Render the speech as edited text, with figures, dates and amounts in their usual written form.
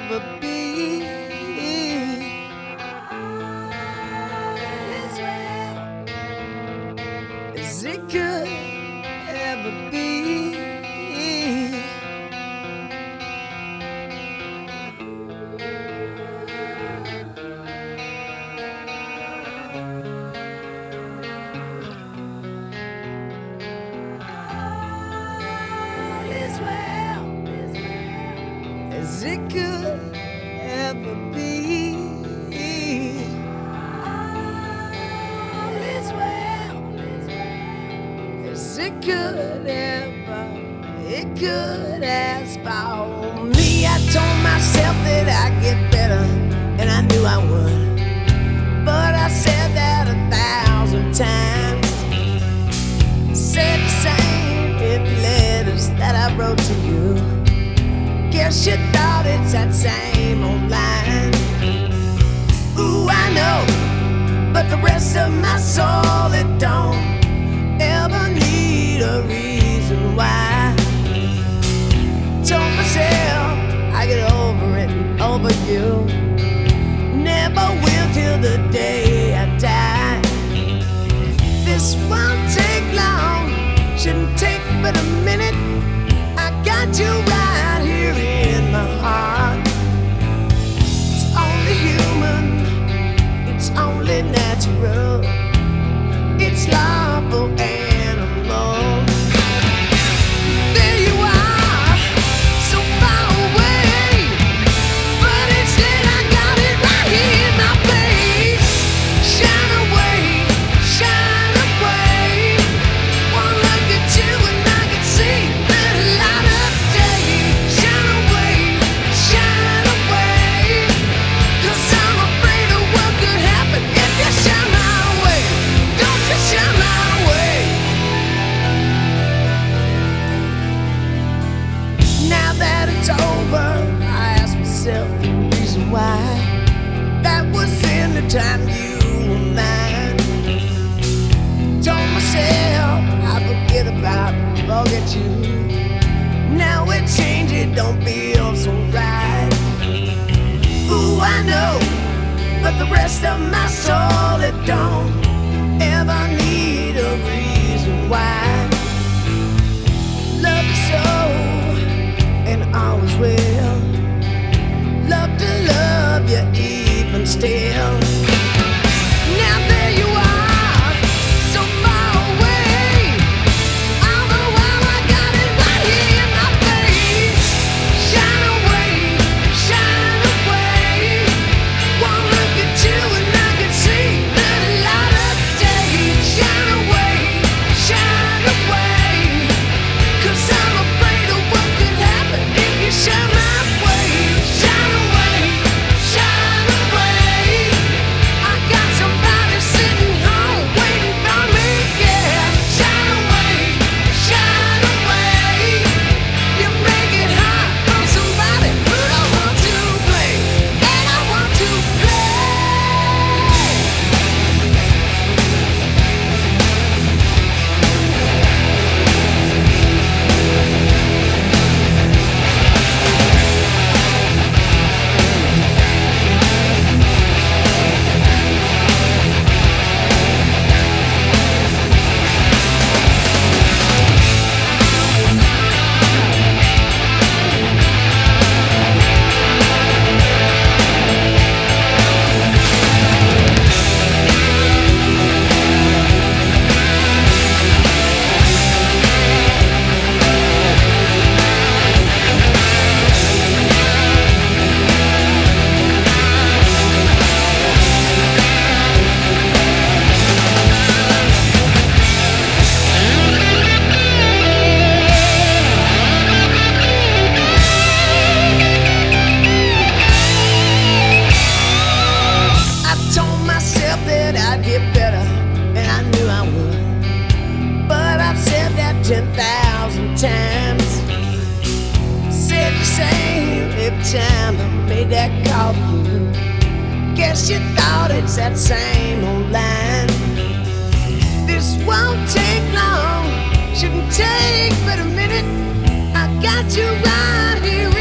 ever be as well as it could ever be. As well as it could ever be. As well as it could as for me. I told myself that I'd get better, and I knew I would, but I said that 1,000 times. Said the same in letters that I wrote to you. Guess you thought it's that same old line. Ooh, I know, but the rest of my soul, it don't ever need a reason why. Told myself I get over it, over you. Never will till the day I die. This won't take long, shouldn't take but a minute. I got you right here in my heart. It's only human, it's only natural, it's lawful animal. There you are, so far away, but instead I got it right here in my face. Shine away, shine away. One look at you and I can see the light of day. Shine away, 'cause I'm afraid of what could happen if you shine my way. Don't you shine my way. Now that it's over, I ask myself the reason why. That was in the time you were mine. Told myself I forget you. Now it changed, it don't feel so right. Ooh, I know, but the rest of my soul, it don't ever need a reason why. Love you so, and always will. Love to love you even still. Now there you are, so far away. All the while I got it right here in my face. Shine away, shine away. One look at you and I can see the light of day. Shine away, 'cause I'm afraid of what could happen if you shine my way. Shine away, shine away. I got somebody sitting home waiting for me, yeah. Shine away, you make it hard for somebody who don't want to play, and I want to play. I'd get better, and I knew I would, but I've said that 10,000 times. Said the same every time I made that call to you. Guess you thought it's that same old line. This won't take long, shouldn't take but a minute. I got you right here